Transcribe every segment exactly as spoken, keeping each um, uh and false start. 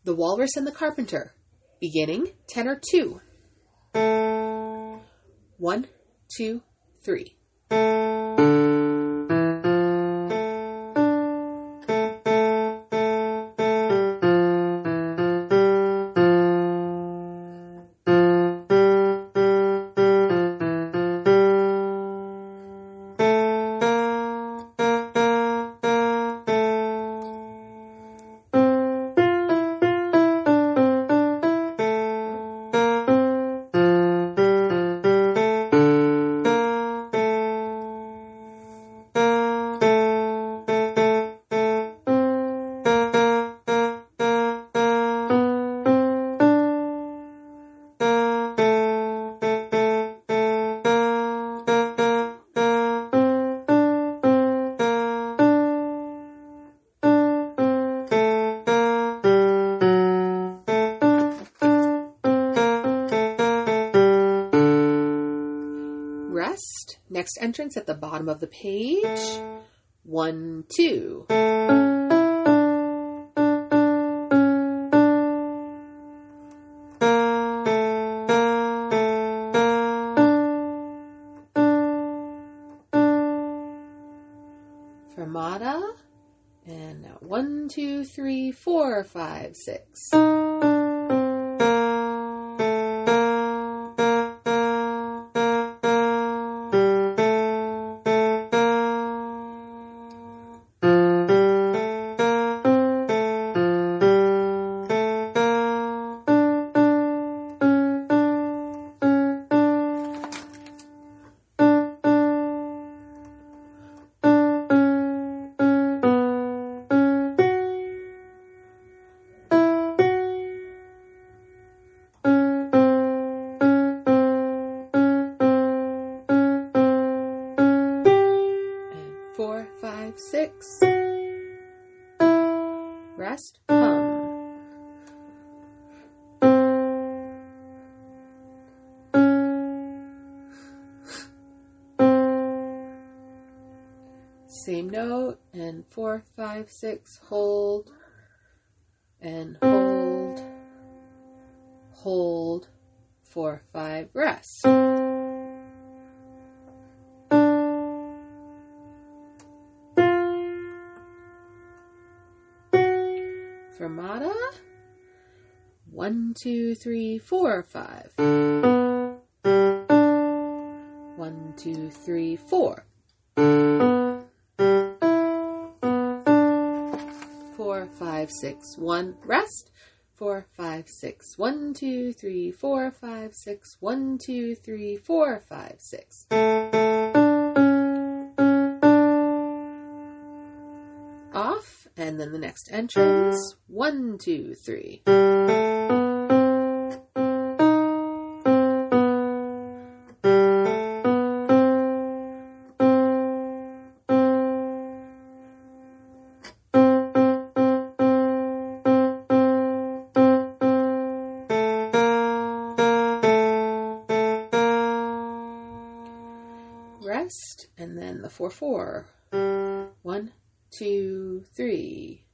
The Walrus and the Carpenter, beginning tenor two. One, two, three. Rest. Next entrance at the bottom of the page. One, two. Fermata. And now one, two, three, four, five, six. Four, five, six. Rest, hum. Same note, and four, five, six, hold, and hold, hold, four, five, rest. Fermata. One, two, three, four, five. One, two, three, four. Four, five, six, one, rest. Four, five, six. One, two, three, four, five, six. One, two, three, four, five, six. Off, and then the next entrance. One, two, three. Rest, and then the four, four. One, two, three.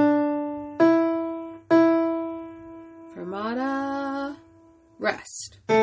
Fermata, rest.